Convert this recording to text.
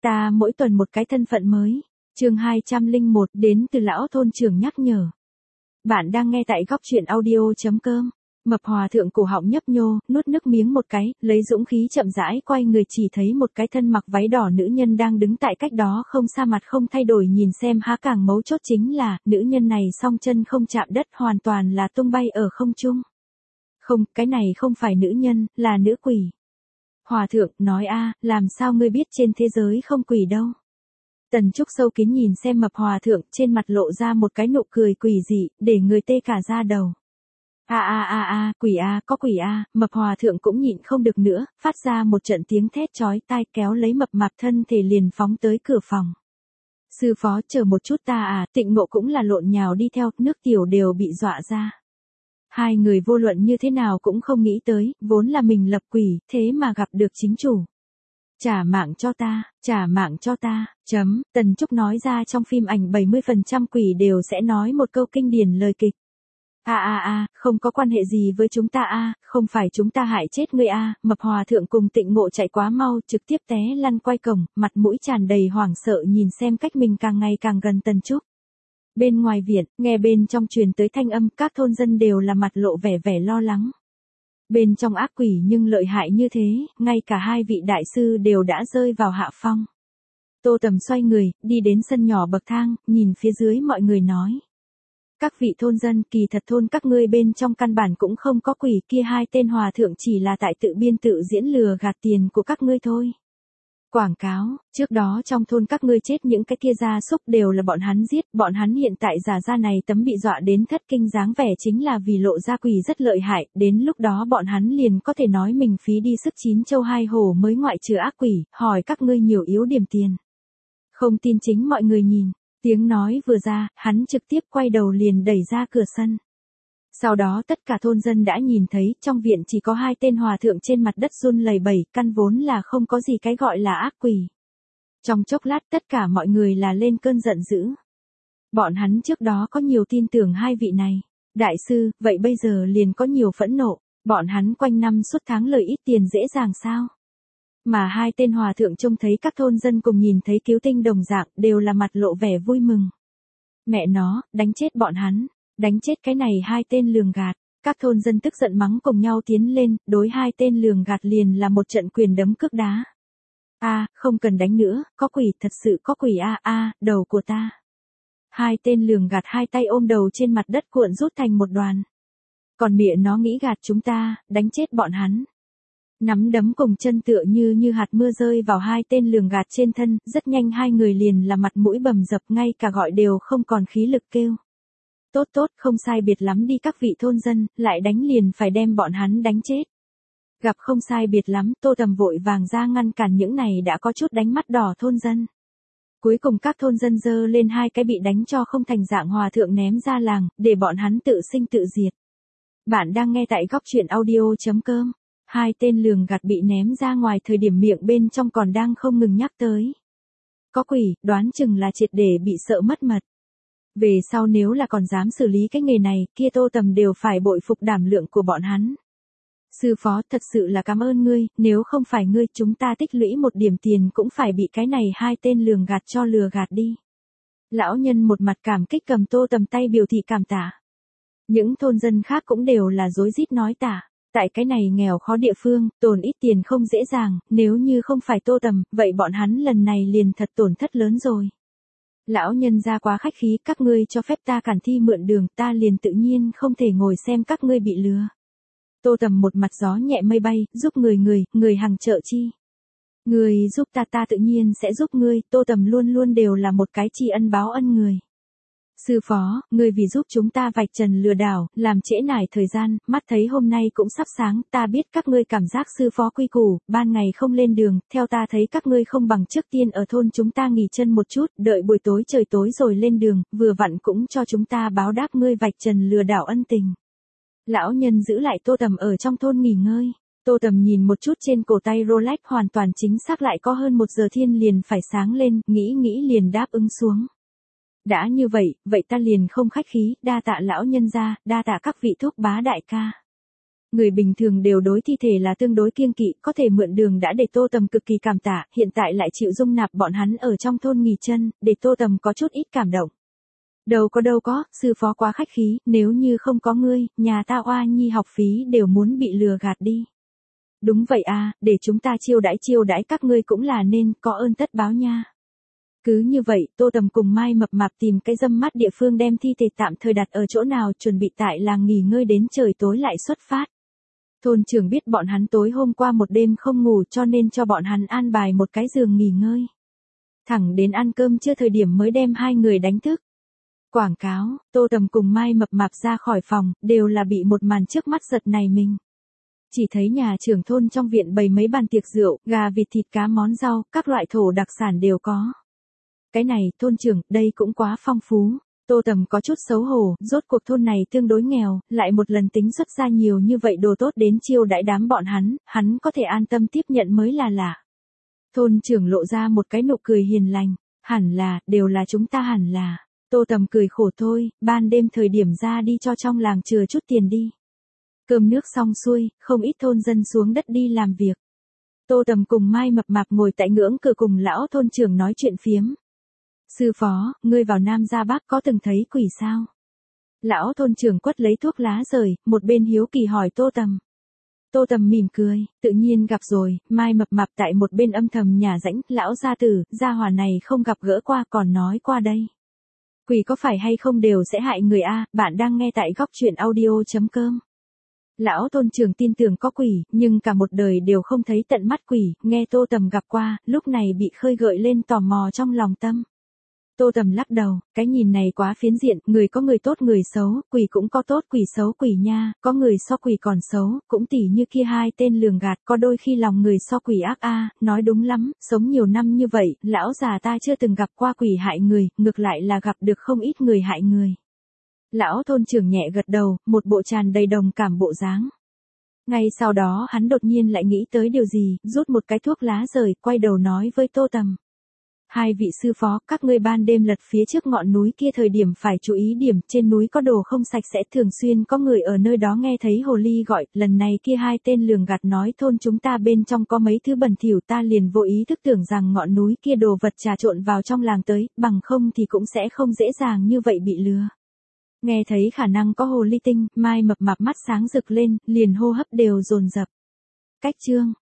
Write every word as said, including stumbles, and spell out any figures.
Ta mỗi tuần một cái thân phận mới. Chương hai trăm lẻ một đến từ lão thôn trưởng nhắc nhở. Bạn đang nghe tại góc truyện audio chấm com. Mập hòa thượng cổ họng nhấp nhô, nuốt nước miếng một cái, lấy dũng khí chậm rãi quay người, chỉ thấy một cái thân mặc váy đỏ nữ nhân đang đứng tại cách đó không xa, mặt không thay đổi nhìn xem. Há càng mấu chốt chính là, nữ nhân này song chân không chạm đất, hoàn toàn là tung bay ở không trung. Không, cái này không phải nữ nhân, là nữ quỷ. Hòa thượng, nói a, làm sao ngươi biết trên thế giới không quỷ đâu? Tần Trúc sâu kín nhìn xem mập hòa thượng, trên mặt lộ ra một cái nụ cười quỷ dị, để người tê cả da đầu. A a a a, quỷ a, có quỷ a, mập hòa thượng cũng nhịn không được nữa, phát ra một trận tiếng thét chói tai, kéo lấy mập mạp thân thể liền phóng tới cửa phòng. Sư phó, chờ một chút ta à, Tịnh Ngộ cũng là lộn nhào đi theo, nước tiểu đều bị dọa ra. Hai người vô luận như thế nào cũng không nghĩ tới, vốn là mình lập quỷ, thế mà gặp được chính chủ. Trả mạng cho ta, trả mạng cho ta, chấm, Tần Trúc nói ra trong phim ảnh bảy mươi phần trăm quỷ đều sẽ nói một câu kinh điển lời kịch. A a a, không có quan hệ gì với chúng ta a, không phải chúng ta hại chết ngươi a, mập hòa thượng cùng Tịnh Ngộ chạy quá mau, trực tiếp té lăn quay cổng, mặt mũi tràn đầy hoảng sợ nhìn xem cách mình càng ngày càng gần Tần Trúc. Bên ngoài viện, nghe bên trong truyền tới thanh âm, các thôn dân đều là mặt lộ vẻ vẻ lo lắng. Bên trong ác quỷ nhưng lợi hại như thế, ngay cả hai vị đại sư đều đã rơi vào hạ phong. Tô Tầm xoay người, đi đến sân nhỏ bậc thang, nhìn phía dưới mọi người nói. Các vị thôn dân, kỳ thật thôn các ngươi bên trong căn bản cũng không có quỷ, kia hai tên hòa thượng chỉ là tại tự biên tự diễn lừa gạt tiền của các ngươi thôi. Quảng cáo, trước đó trong thôn các ngươi chết những cái kia gia súc đều là bọn hắn giết, bọn hắn hiện tại giả ra này tấm bị dọa đến thất kinh dáng vẻ chính là vì lộ ra quỷ rất lợi hại, đến lúc đó bọn hắn liền có thể nói mình phí đi sức chín châu hai hổ mới ngoại trừ ác quỷ, hỏi các ngươi nhiều yếu điểm tiền. Không tin chính mọi người nhìn, tiếng nói vừa ra, hắn trực tiếp quay đầu liền đẩy ra cửa sân. Sau đó tất cả thôn dân đã nhìn thấy, trong viện chỉ có hai tên hòa thượng trên mặt đất run lẩy bẩy, căn vốn là không có gì cái gọi là ác quỷ. Trong chốc lát tất cả mọi người là lên cơn giận dữ. Bọn hắn trước đó có nhiều tin tưởng hai vị này. Đại sư, vậy bây giờ liền có nhiều phẫn nộ, bọn hắn quanh năm suốt tháng lời ít tiền dễ dàng sao? Mà hai tên hòa thượng trông thấy các thôn dân cùng nhìn thấy cứu tinh đồng dạng, đều là mặt lộ vẻ vui mừng. Mẹ nó, đánh chết bọn hắn. Đánh chết cái này hai tên lường gạt, các thôn dân tức giận mắng cùng nhau tiến lên, đối hai tên lường gạt liền là một trận quyền đấm cước đá. A, không cần đánh nữa, có quỷ, thật sự có quỷ a a, đầu của ta. Hai tên lường gạt hai tay ôm đầu trên mặt đất cuộn rút thành một đoàn. Còn miệng nó nghĩ gạt chúng ta, đánh chết bọn hắn. Nắm đấm cùng chân tựa như như hạt mưa rơi vào hai tên lường gạt trên thân, rất nhanh hai người liền là mặt mũi bầm dập, ngay cả gọi đều không còn khí lực kêu. Tốt tốt, không sai biệt lắm đi các vị thôn dân, lại đánh liền phải đem bọn hắn đánh chết. Gặp không sai biệt lắm, Tô Tầm vội vàng ra ngăn cản những này đã có chút đánh mắt đỏ thôn dân. Cuối cùng các thôn dân giơ lên hai cái bị đánh cho không thành dạng hòa thượng ném ra làng, để bọn hắn tự sinh tự diệt. Bạn đang nghe tại góc truyện audio chấm com. Hai tên lường gạt bị ném ra ngoài thời điểm miệng bên trong còn đang không ngừng nhắc tới. Có quỷ, đoán chừng là triệt để bị sợ mất mật. Về sau nếu là còn dám xử lý cái nghề này, kia Tô Tầm đều phải bội phục đảm lượng của bọn hắn. Sư phó, thật sự là cảm ơn ngươi, nếu không phải ngươi chúng ta tích lũy một điểm tiền cũng phải bị cái này hai tên lường gạt cho lừa gạt đi. Lão nhân một mặt cảm kích cầm Tô Tầm tay biểu thị cảm tạ. Những thôn dân khác cũng đều là rối rít nói tạ. Tại cái này nghèo khó địa phương, tồn ít tiền không dễ dàng, nếu như không phải Tô Tầm, vậy bọn hắn lần này liền thật tổn thất lớn rồi. Lão nhân ra quá khách khí, các ngươi cho phép ta cản thi mượn đường, ta liền tự nhiên không thể ngồi xem các ngươi bị lừa. Tô Tầm một mặt gió nhẹ mây bay, giúp người người, người hàng trợ chi. Người giúp ta ta tự nhiên sẽ giúp ngươi, Tô Tầm luôn luôn đều là một cái tri ân báo ân người. Sư phó, ngươi vì giúp chúng ta vạch trần lừa đảo, làm trễ nải thời gian, mắt thấy hôm nay cũng sắp sáng, ta biết các ngươi cảm giác sư phó quy củ, ban ngày không lên đường, theo ta thấy các ngươi không bằng trước tiên ở thôn chúng ta nghỉ chân một chút, đợi buổi tối trời tối rồi lên đường, vừa vặn cũng cho chúng ta báo đáp ngươi vạch trần lừa đảo ân tình. Lão nhân giữ lại Tô Tầm ở trong thôn nghỉ ngơi. Tô Tầm nhìn một chút trên cổ tay Rolex, hoàn toàn chính xác lại có hơn một giờ thiên liền phải sáng lên, nghĩ nghĩ liền đáp ứng xuống. Đã như vậy, vậy ta liền không khách khí, đa tạ lão nhân gia, đa tạ các vị thúc bá đại ca. Người bình thường đều đối thi thể là tương đối kiêng kỵ, có thể mượn đường đã để Tô Tầm cực kỳ cảm tạ, hiện tại lại chịu dung nạp bọn hắn ở trong thôn nghỉ chân, để Tô Tầm có chút ít cảm động. Đâu có đâu có, sư phó quá khách khí, nếu như không có ngươi, nhà ta oa nhi học phí đều muốn bị lừa gạt đi. Đúng vậy à, để chúng ta chiêu đãi chiêu đãi các ngươi cũng là nên, có ơn tất báo nha. Cứ như vậy, Tô Tầm cùng Mai Mập Mạp tìm cái râm mát địa phương đem thi thể tạm thời đặt ở chỗ nào, chuẩn bị tại làng nghỉ ngơi đến trời tối lại xuất phát. Thôn trưởng biết bọn hắn tối hôm qua một đêm không ngủ cho nên cho bọn hắn an bài một cái giường nghỉ ngơi. Thẳng đến ăn cơm chưa thời điểm mới đem hai người đánh thức. Quảng cáo, Tô Tầm cùng Mai Mập Mạp ra khỏi phòng, đều là bị một màn trước mắt giật này mình. Chỉ thấy nhà trưởng thôn trong viện bày mấy bàn tiệc rượu, gà vịt thịt cá món rau, các loại thổ đặc sản đều có. Cái này, thôn trưởng, đây cũng quá phong phú. Tô Tầm có chút xấu hổ, rốt cuộc thôn này tương đối nghèo, lại một lần tính xuất ra nhiều như vậy đồ tốt đến chiêu đãi đám bọn hắn, hắn có thể an tâm tiếp nhận mới là lạ. Thôn trưởng lộ ra một cái nụ cười hiền lành, hẳn là, đều là chúng ta hẳn là. Tô Tầm cười khổ thôi, ban đêm thời điểm ra đi cho trong làng chừa chút tiền đi. Cơm nước xong xuôi, không ít thôn dân xuống đất đi làm việc. Tô Tầm cùng Mai Mập Mạp ngồi tại ngưỡng cửa cùng lão thôn trưởng nói chuyện phiếm. Sư phó, ngươi vào Nam ra Bắc có từng thấy quỷ sao? Lão thôn trưởng quất lấy thuốc lá rời, một bên hiếu kỳ hỏi Tô Tầm. Tô Tầm mỉm cười, tự nhiên gặp rồi, Mai Mập Mạp tại một bên âm thầm nhà rãnh, lão gia tử, gia hỏa này không gặp gỡ qua còn nói qua đây. Quỷ có phải hay không đều sẽ hại người a, bạn đang nghe tại góc truyện audio chấm com. Lão thôn trưởng tin tưởng có quỷ, nhưng cả một đời đều không thấy tận mắt quỷ, nghe Tô Tầm gặp qua, lúc này bị khơi gợi lên tò mò trong lòng tâm. Tô Tầm lắc đầu, cái nhìn này quá phiến diện, người có người tốt người xấu, quỷ cũng có tốt quỷ xấu quỷ nha, có người so quỷ còn xấu, cũng tỉ như kia hai tên lường gạt, có đôi khi lòng người so quỷ ác a, nói đúng lắm, sống nhiều năm như vậy, lão già ta chưa từng gặp qua quỷ hại người, ngược lại là gặp được không ít người hại người. Lão thôn trưởng nhẹ gật đầu, một bộ tràn đầy đồng cảm bộ dáng. Ngay sau đó hắn đột nhiên lại nghĩ tới điều gì, rút một cái thuốc lá rời, quay đầu nói với Tô Tầm. Hai vị sư phó, các ngươi ban đêm lật phía trước ngọn núi kia thời điểm phải chú ý điểm, trên núi có đồ không sạch sẽ, thường xuyên có người ở nơi đó nghe thấy hồ ly gọi, lần này kia hai tên lường gạt nói thôn chúng ta bên trong có mấy thứ bẩn thỉu, ta liền vô ý thức tưởng rằng ngọn núi kia đồ vật trà trộn vào trong làng tới, bằng không thì cũng sẽ không dễ dàng như vậy bị lừa. Nghe thấy khả năng có hồ ly tinh, Mai Mập Mạp mắt sáng rực lên, liền hô hấp đều dồn dập. Cách chương